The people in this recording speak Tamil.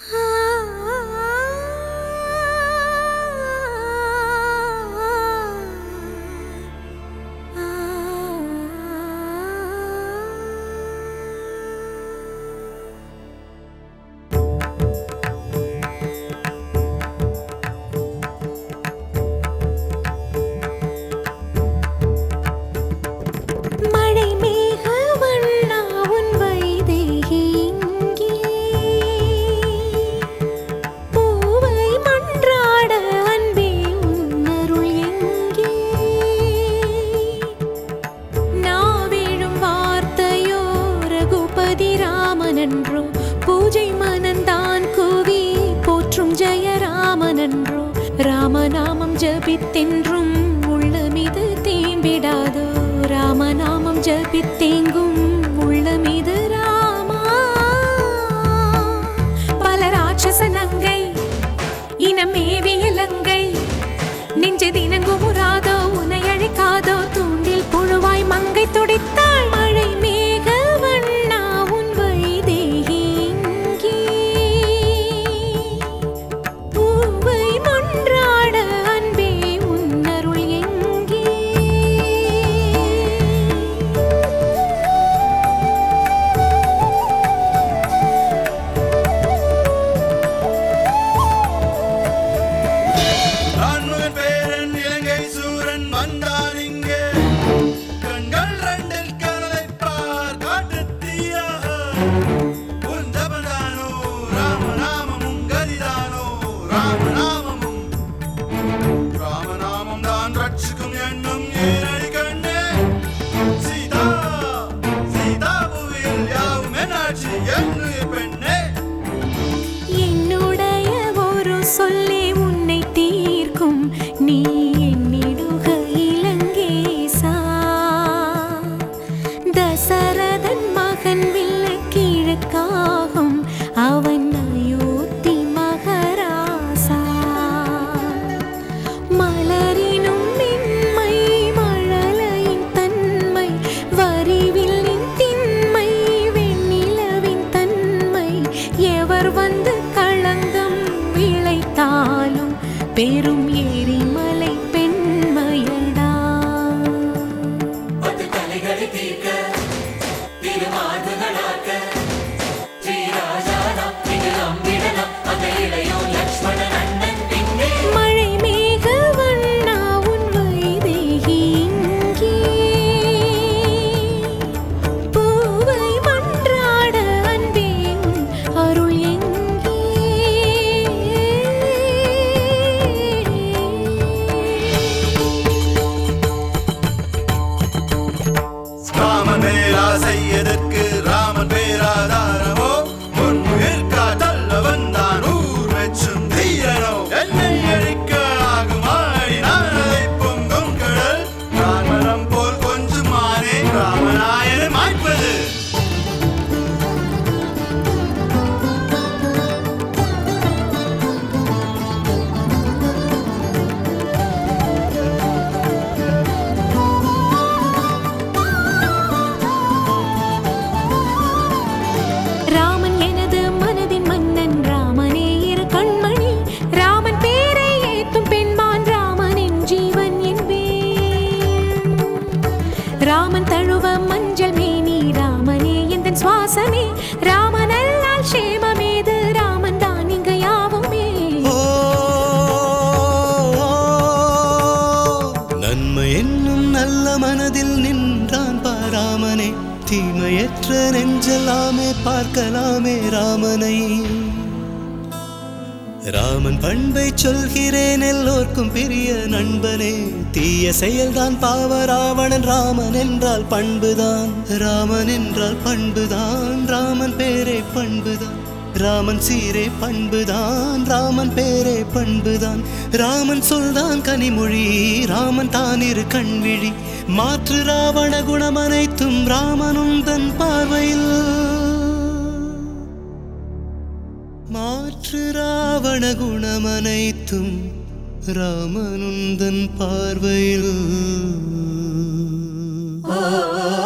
பூஜை மனந்தான் கூவி போற்றும் ஜெய ராமனன்றோ. ராமநாமம் ஜபித்தென்றும் உள்ளமிது தேம்பிடாதோ. ராமநாமம் ஜபித்தேங்கும் உள்ளமிது ராமா. பல ராட்சச நங்கை இனமேவிய லங்கை நெஞ்ச தினங்கும் உராதோ உனை அழைக்காதோ. தூண்டில் புழுவாய் மங்கை துடித்தாள் மழை மேக வண்ணா உன் வைதேகி இங்கே. பூவை மன்றாட அன்பே உன் அருள் எங்கே. என்னுடைய ஒரு சொல்லே உன்னை தீர்க்கும் நீ என்னிடுக இலங்கேசா. தசரதன் மகன் வில்ல கிழக்காகும் அவன் அயோத்தி மகராசா. மலரினும் மென்மை மழலையின் தன்மை வரிவில்லின் திண்மை வெண்ணிலவின் தன்மை. எவர் வந்து களங்கம் விளைத்தாலும் பெரும் எரிமலை பெண்மையடா. மழை மேக வண்ணா உன் வைதேகி இங்கே. பூவை மன்றாட அன்பே உன் அருள் எங்கே. ராமன் பேராசை எதற்கு ராமன் பேராதாரமோ. பொன்முயிர் காதல்ல வந்தான் ஊர் மெச்சும் தீரனோ. என்னை அழிக்க ஆகுமாடி நான் அதை பொங்கும் கடல். ராமனம் போல் கொஞ்சம் மானே ராமநாயனை மாய்ப்பது. ராமன் எனது மனதின் மன்னன் ராமனே இரு கண்மணி. ராமன் பேரை ஏத்தும் பெண்மான் ராமனின் ஜீவன் என்பேன். ராமன் தழுவ மஞ்சள் மேனி ராமனே எந்தன் சுவாசமே. ராமன் அல்லால் சேமமேது ராமன் தான் இங்கு யாவுமே. நன்மை என்னும் நல்ல மனதில் நின்றான் பாராமனே. தீமையற்ற நெஞ்சலாமே பார்க்கலாமே ராமனை. ராமன் பண்பை சொல்கிறேன் எல்லோர்க்கும் பிரிய நண்பனே. தீய செயல்தான் பாவ ராவணன். ராமன் என்றால் பண்புதான். ராமன் என்றால் பண்புதான். ராமன் பேரே பண்புதான். ராமன் சீரே பண்புதான். ராமன் பேரே பண்புதான். ராமன் சொல்தான் கனிமொழி. ராமன் தான் இரு கண்விழி. மாற்று ராவண குணம் அனைத்தும் ராமனுந்தன் பார்வையில். மாற்று ராவண குணம் அனைத்தும் ராமனுந்தன் பார்வையில்.